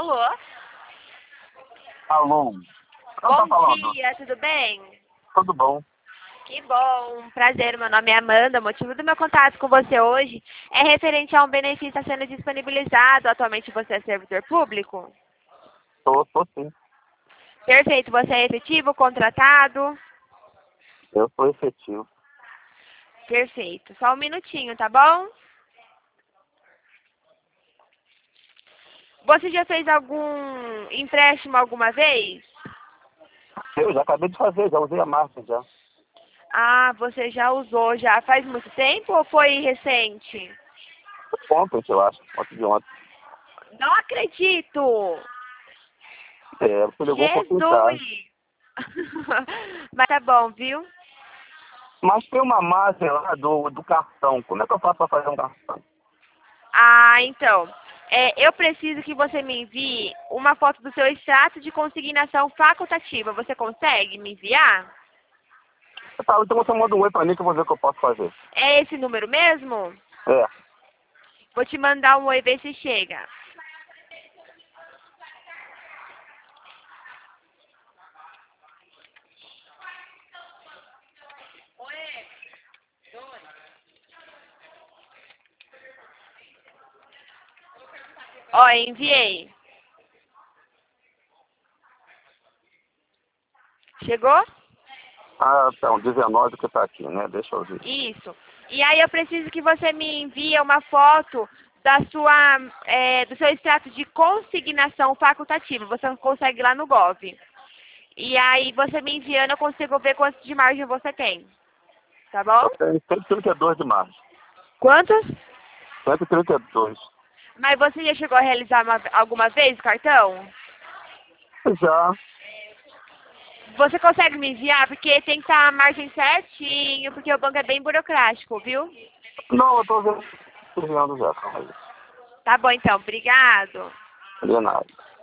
Alô? Alô? Quem tá Bom falando? dia, tudo bem? Tudo bom? Que bom, prazer, meu nome é Amanda. O motivo do meu contato com você hoje é referente a um benefício que está sendo disponibilizado. Atualmente você é servidor público? Tô sim. Perfeito, você é efetivo, contratado? Eu sou efetivo. Perfeito, só um minutinho, tá bom? Você já fez algum empréstimo alguma vez? Eu já acabei de fazer, já usei a marca já. Ah, você já usou já faz muito tempo ou foi recente? Ontem, eu acho. Ontem de ontem. Não acredito! Você levou um pouquinho Jesus! tarde. Mas tá bom, viu? Mas tem uma margem lá do cartão. Como é que eu faço para fazer um cartão? Ah, então. Eu preciso que você me envie uma foto do seu extrato de consignação facultativa. Você consegue me enviar? Tá, então você manda um oi pra mim que eu vou ver o que eu posso fazer. É esse número mesmo? É. Vou te mandar um oi ver se chega. Ó, enviei. Chegou? Ah, então, 19 que tá aqui, né? Deixa eu ver. Isso. E aí eu preciso que você me envie uma foto da sua, do seu extrato de consignação facultativa. Você consegue lá no Gov. E aí você me enviando, eu consigo ver quanto de margem você tem. Tá bom? Eu tenho 132 de março. Quantos? 132. Mas você já chegou a realizar alguma vez o cartão? Já. Você consegue me enviar? Porque tem que estar a margem certinho, porque o banco é bem burocrático, viu? Não, eu tô vendo já. Calma aí. Tá bom então, obrigado. De nada.